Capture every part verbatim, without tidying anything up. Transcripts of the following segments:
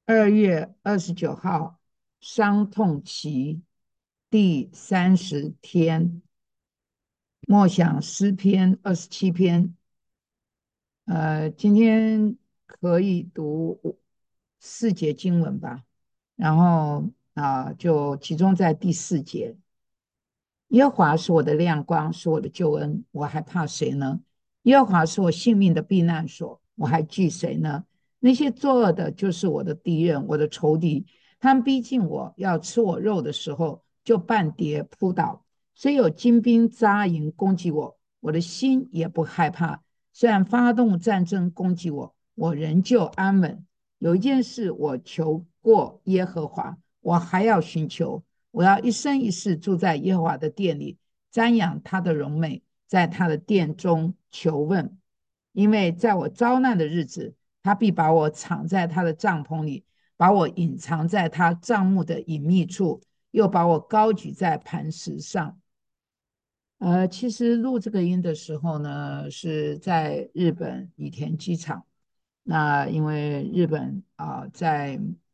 二月二十九号，伤痛期第三十天，默想诗篇二十七篇。呃，今天可以读四节经文吧，然后啊、就集中在第四节。耶和华是我的亮光，是我的救恩，我还怕谁呢？耶和华是我性命的避难所，我还惧谁呢？那些作恶的，就是我的敌人，我的仇敌。他们逼近我，要吃我肉的时候，就半跌扑倒。虽有精兵扎营攻击我，我的心也不害怕。虽然发动战争攻击我，我仍旧安稳。有一件事我求过耶和华，我还要寻求。我要一生一世住在耶和华的殿里，瞻仰他的荣美，在他的殿中求问。因为在我遭难的日子，他必把我藏在他的帐篷里，把我隐藏在他帐幕的隐秘处，又把我高举在磐石上。呃，其实录这个音的时候呢，是在日本羽田机场。那因为日本啊、在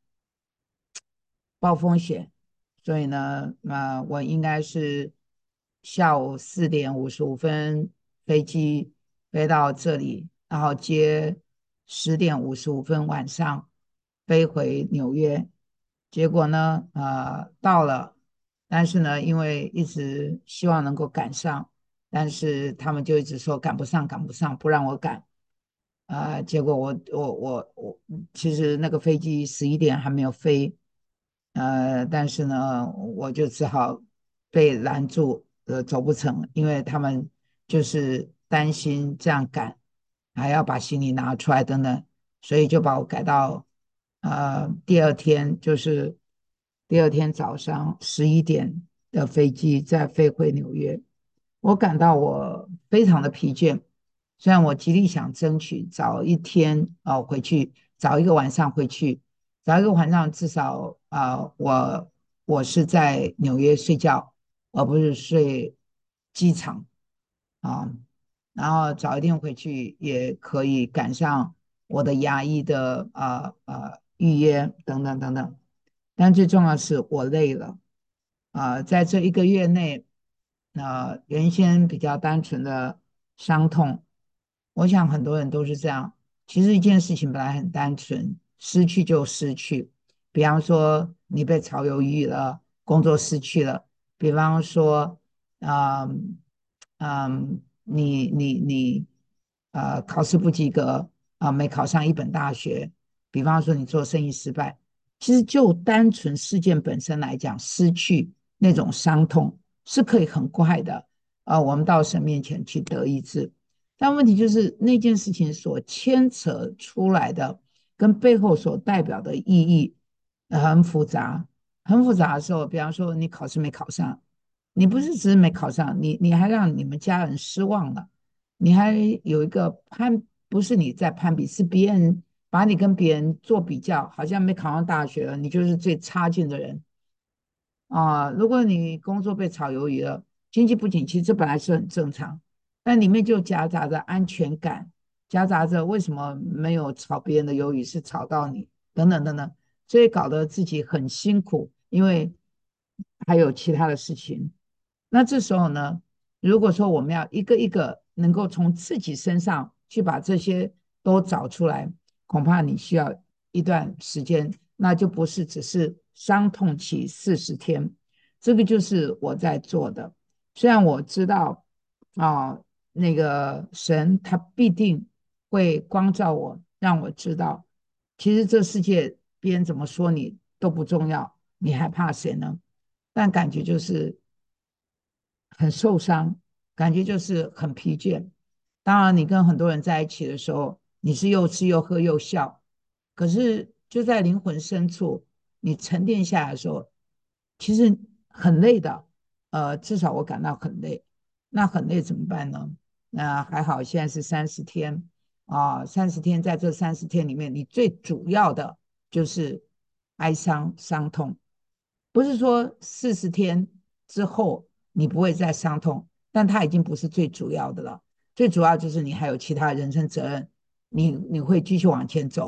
暴风雪，所以呢，呃，我应该是下午四点五十五分飞机飞到这里，然后接十点五十五分晚上飞回纽约。结果呢，呃，到了，但是呢，因为一直希望能够赶上，但是他们就一直说赶不上，赶不上，不让我赶。啊、结果我我我我，其实那个飞机十一点还没有飞。呃，但是呢，我就只好被拦住，呃，走不成，因为他们就是担心这样赶，还要把行李拿出来等等，所以就把我改到呃第二天，就是第二天早上十一点的飞机再飞回纽约。我感到我非常的疲倦，虽然我极力想争取早一天哦回去，早一个晚上回去，早一个晚上至少啊、呃我我是在纽约睡觉，而不是睡机场啊。然后早一天回去也可以赶上我的牙医的呃呃预约等等等等。但最重要的是我累了。啊、在这一个月内，呃，原先比较单纯的伤痛，我想很多人都是这样。其实一件事情本来很单纯，失去就失去。比方说你被炒鱿鱼了，工作失去了；比方说，嗯嗯，你你你呃考试不及格啊、没考上一本大学；比方说你做生意失败。其实就单纯事件本身来讲，失去那种伤痛是可以很快的，呃，我们到神面前去得医治。但问题就是那件事情所牵扯出来的，跟背后所代表的意义呃很复杂。很复杂的时候，比方说你考试没考上，你不是只是没考上，你你还让你们家人失望了，你还有一个攀，不是你在攀比，是别人把你跟别人做比较，好像没考上大学了，你就是最差劲的人啊。如果你工作被炒鱿鱼了，经济不景气，这本来是很正常，但里面就夹杂着安全感，夹杂着为什么没有炒别人的鱿鱼是炒到你，等等等等，所以搞得自己很辛苦，因为还有其他的事情。那这时候呢，如果说我们要一个一个能够从自己身上去把这些都找出来，恐怕你需要一段时间，那就不是只是伤痛期四十天。这个就是我在做的。虽然我知道啊、呃那个神他必定会光照我，让我知道，其实这世界别人怎么说你都不重要，你还怕谁呢？但感觉就是很受伤，感觉就是很疲倦。当然，你跟很多人在一起的时候，你是又吃又喝又笑，可是就在灵魂深处，你沉淀下来的时候，其实很累的。呃，至少我感到很累。那很累怎么办呢？那还好，现在是三十天啊，三十天，在这三十天里面，你最主要的就是哀伤、伤痛。不是说四十天之后你不会再伤痛，但它已经不是最主要的了。最主要就是你还有其他人生责任，你你会继续往前走。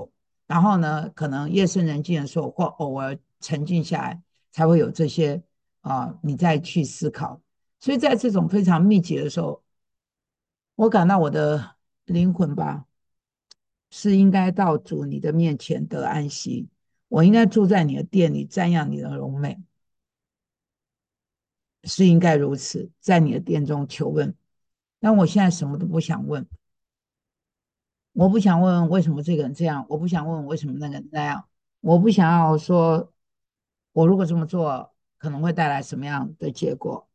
然后呢，可能夜深人静的时候，或偶尔沉静下来，才会有这些啊、呃你再去思考。所以在这种非常密集的时候，我感到我的灵魂吧，是应该到主你的面前得安息。我应该住在你的殿里，瞻仰你的荣美，是应该如此，在你的殿中求问。但我现在什么都不想问，我不想问为什么这个人这样，我不想问为什么那个人那样，我不想要说，我如果这么做可能会带来什么样的结果。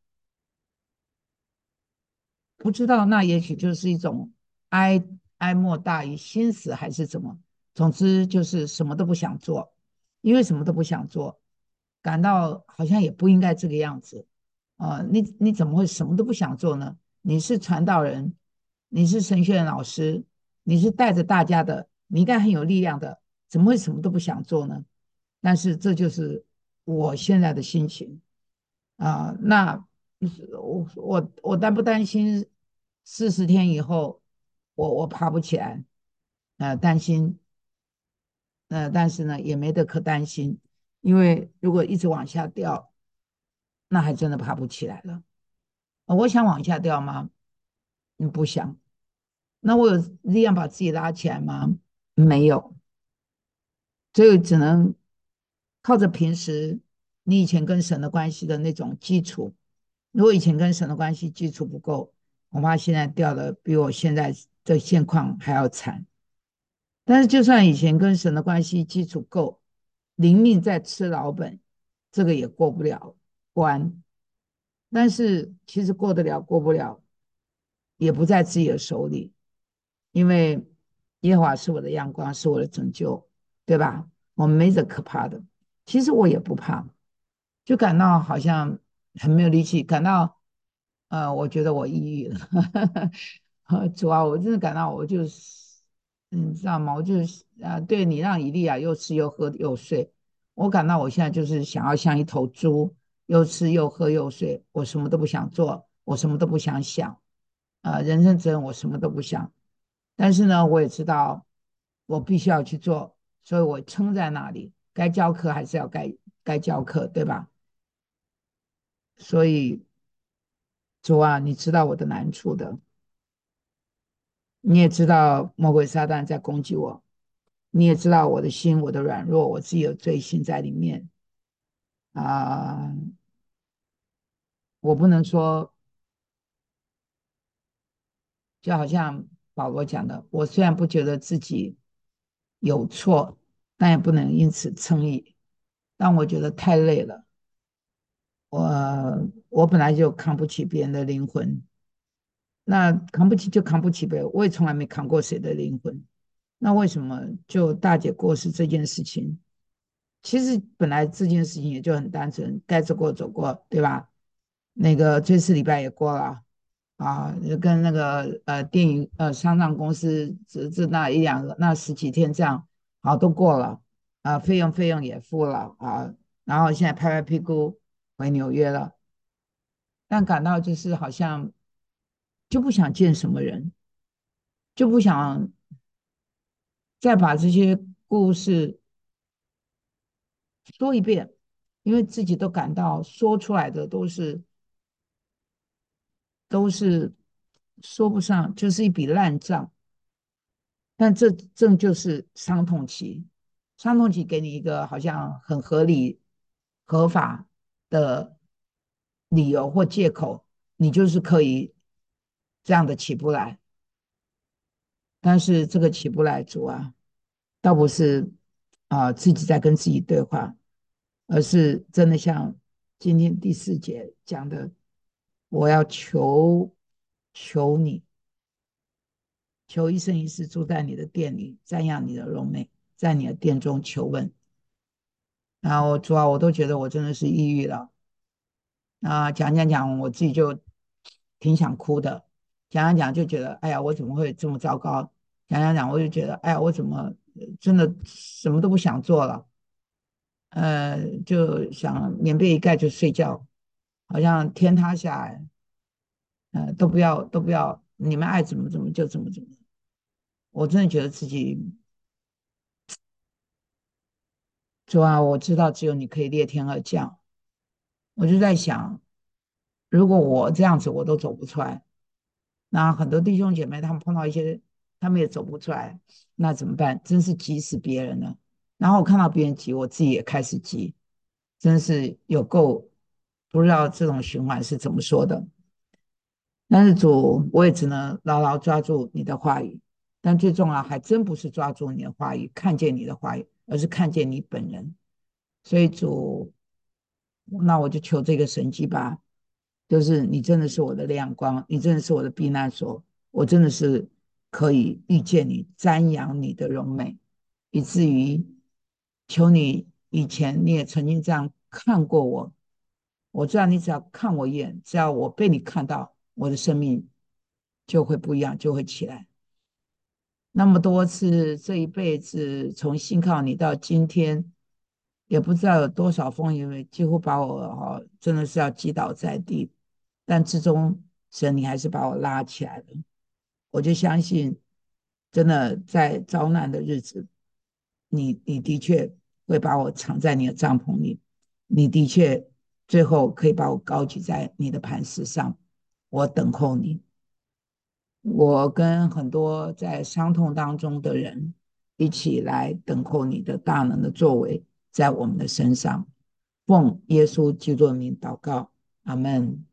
不知道，那也许就是一种哀哀莫大于心死，还是怎么？总之就是什么都不想做，因为什么都不想做，感到好像也不应该这个样子。啊、呃你你怎么会什么都不想做呢？你是传道人，你是神学院老师，你是带着大家的，你应该很有力量的，怎么会什么都不想做呢？但是这就是我现在的心情。啊、呃那我我我担不担心四十天以后我我爬不起来？呃，担心，呃，但是呢也没得可担心，因为如果一直往下掉，那还真的爬不起来了。呃我想往下掉吗？嗯，不想。那我有力量把自己拉起来吗？没有，所以只能靠着平时你以前跟神的关系的那种基础。如果以前跟神的关系基础不够，我怕现在掉的比我现在的现况还要惨。但是就算以前跟神的关系基础够，灵命在吃老本，这个也过不了关。但是其实过得了过不了，也不在自己的手里，因为耶和华是我的阳光，是我的拯救，对吧？我们没什么可怕的。其实我也不怕，就感到好像很没有力气，感到呃，我觉得我抑郁了。呃主要我真的感到我就是，嗯你知道吗？我就是啊、呃对你让以利亚又吃又喝又睡，我感到我现在就是想要像一头猪，又吃又喝又睡，我什么都不想做，我什么都不想想，呃，人生责任我什么都不想。但是呢，我也知道我必须要去做，所以我撑在那里，该教课还是要该该教课，对吧？所以主啊，你知道我的难处的，你也知道魔鬼撒旦在攻击我，你也知道我的心，我的软弱，我自己有罪心在里面啊、我不能说，就好像保罗讲的，我虽然不觉得自己有错，但也不能因此称义。但我觉得太累了，我我本来就扛不起别人的灵魂，那扛不起就扛不起呗，我也从来没扛过谁的灵魂。那为什么就大姐过世这件事情，其实本来这件事情也就很单纯，该走过走过，对吧？那个这次礼拜也过了啊，跟那个呃电影呃商场公司只这那一两个那十几天这样，好都过了啊，费用费用也付了啊，然后现在拍拍屁股回纽约了，但感到就是好像就不想见什么人，就不想再把这些故事说一遍，因为自己都感到说出来的都是都是说不上，就是一笔烂账。但这正就是伤痛期，伤痛期给你一个好像很合理、合法的理由或借口，你就是可以这样的起不来。但是这个起不来，主啊，倒不是啊、呃自己在跟自己对话，而是真的像今天第四节讲的，我要求求你，求一生一世住在你的殿里，瞻仰你的荣美，在你的殿中求问。然后主要我都觉得我真的是抑郁了啊，讲讲讲，我自己就挺想哭的，讲讲讲就觉得，哎呀，我怎么会这么糟糕？讲讲讲，我就觉得，哎呀，我怎么真的什么都不想做了？呃，就想棉被一盖就睡觉，好像天塌下来，呃，都不要都不要，你们爱怎么怎么就怎么怎么。我真的觉得自己主啊，我知道只有你可以裂天而降，我就在想，如果我这样子我都走不出来，那很多弟兄姐妹他们碰到一些，他们也走不出来，那怎么办？真是急死别人了。然后我看到别人急，我自己也开始急，真是有够不知道这种循环是怎么说的。但是主，我也只能牢牢抓住你的话语，但最重要还真不是抓住你的话语，看见你的话语，而是看见你本人。所以主，那我就求这个神迹吧，就是你真的是我的亮光，你真的是我的避难所，我真的是可以遇见你，瞻仰你的荣美，以至于求你以前你也曾经这样看过我，我知道你只要看我一眼，只要我被你看到，我的生命就会不一样，就会起来。那么多次，这一辈子从信靠你到今天，也不知道有多少风雨，几乎把我哈、哦、真的是要击倒在地，但最终神你还是把我拉起来了。我就相信，真的在遭难的日子，你你的确会把我藏在你的帐篷里，你的确最后可以把我高举在你的磐石上，我等候你。我跟很多在伤痛当中的人一起来等候你的大能的作为在我们的身上。奉耶稣基督的名祷告，阿门。